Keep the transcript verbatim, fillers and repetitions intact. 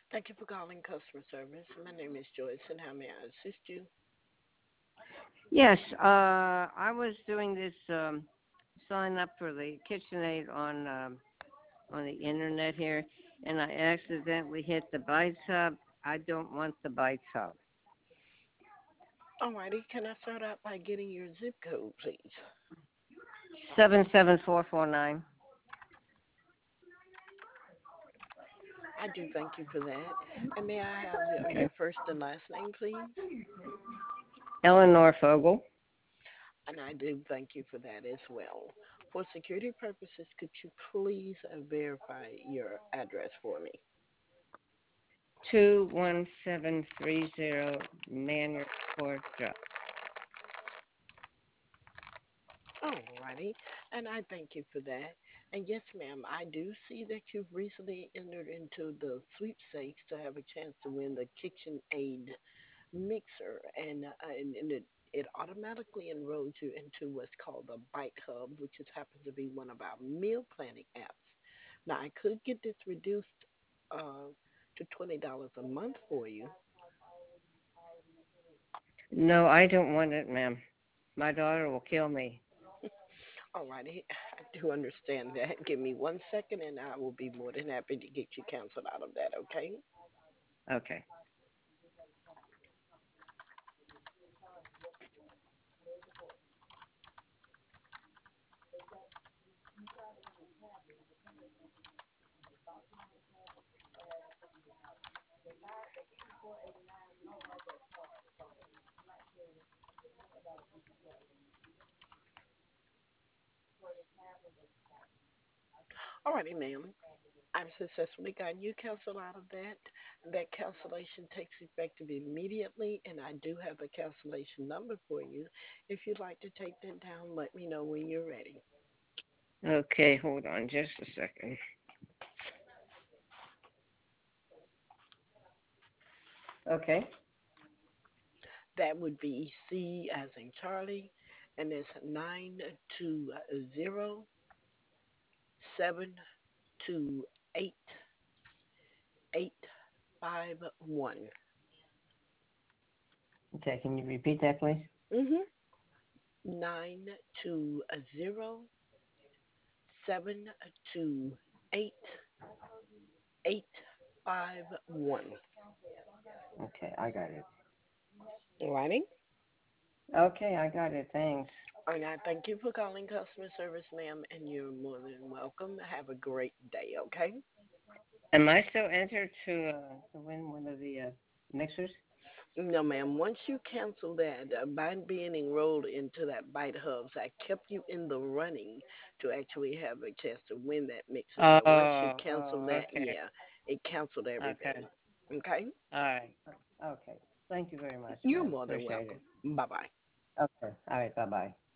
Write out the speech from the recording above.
Thank you for calling customer service. My name is Joyce, and how may I assist you? Yes, uh, I was doing this um, sign up for the KitchenAid on um, on the internet here, and I accidentally hit the Bites Hub. I don't want the Bites Hub. Alrighty, can I start out by getting your zip code, please? Seven seven four four nine. I do thank you for that. And may I have your, Okay. your first and last name, please? Eleanor Fogel. And I do thank you for that as well. For security purposes, could you please uh, verify your address for me? Two one seven three zero Manor Court Drive. Alrighty, and I thank you for that. And yes, ma'am, I do see that you've recently entered into the sweepstakes to have a chance to win the KitchenAid mixer, and uh, and, and it it automatically enrolls you into what's called the Bite Hub, which just happens to be one of our meal planning apps. Now, I could get this reduced uh, to twenty dollars a month for you. No, I don't want it, ma'am. My daughter will kill me. Alrighty, I do understand that. Give me one second, and I will be more than happy to get you canceled out of that. Okay? Okay. Alrighty, ma'am. I've successfully gotten you canceled out of that. That cancellation takes effect immediately, and I do have a cancellation number for you. If you'd like to take that down, let me know when you're ready. Okay, hold on just a second. Okay. That would be C as in Charlie, and it's nine two zero seven two eight eight five one. Okay, can you repeat that, please? Mhm. Nine two zero seven two eight eight five one. Okay, I got it. Alrighty. Okay, I got it. Thanks. And I thank you for calling customer service, ma'am, and you're more than welcome. Have a great day, okay? Am I still entered to uh, to win one of the uh, mixers? No, ma'am. Once you cancel that, uh, by being enrolled into that Bite Hubs, I kept you in the running to actually have a chance to win that mixer. But once you Oh, cancel oh, that, okay, yeah, it canceled everything. okay, Okay? all right, okay. Thank you very much, You're ma'am. more than Appreciate welcome. it. Bye bye. Okay, all right. Bye bye.